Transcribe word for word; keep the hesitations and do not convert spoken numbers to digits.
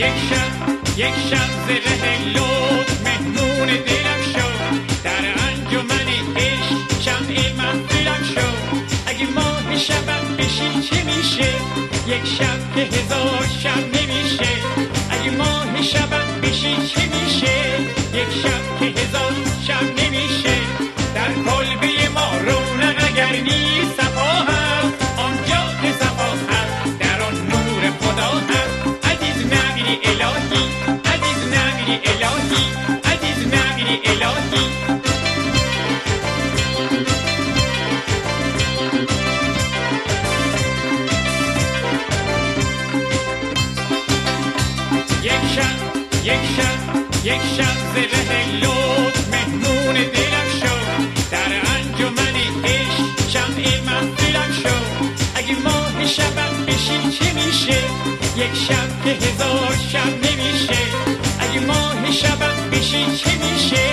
یک شب یک شب زره لطف مهمون دلم شو، در انجمن عشق شمع محفلم شو. اگه ماه شبم بشی چه میشه؟ یک شب که هزار شب نمیشه. اگه ماه شبم بشی چه میشه؟ یک شب که هزار شب نمیشه. در کلبه ما رونق اگر نیست صفا هست، آنجا که صفا هست در آن نور خدا هست. عزیز نمیری الهی، عزیز نمیری الهی، عزیز نمیری الهی. یک شب یک شب یک شب زره لطف مهمون دلم شو، در انجمن عشق شمع محفلم شو. اگه ماه شبم بشی چه میشه؟ یک شب که هزار شب نمیشه. اگه ماه شبم بشی چه میشه؟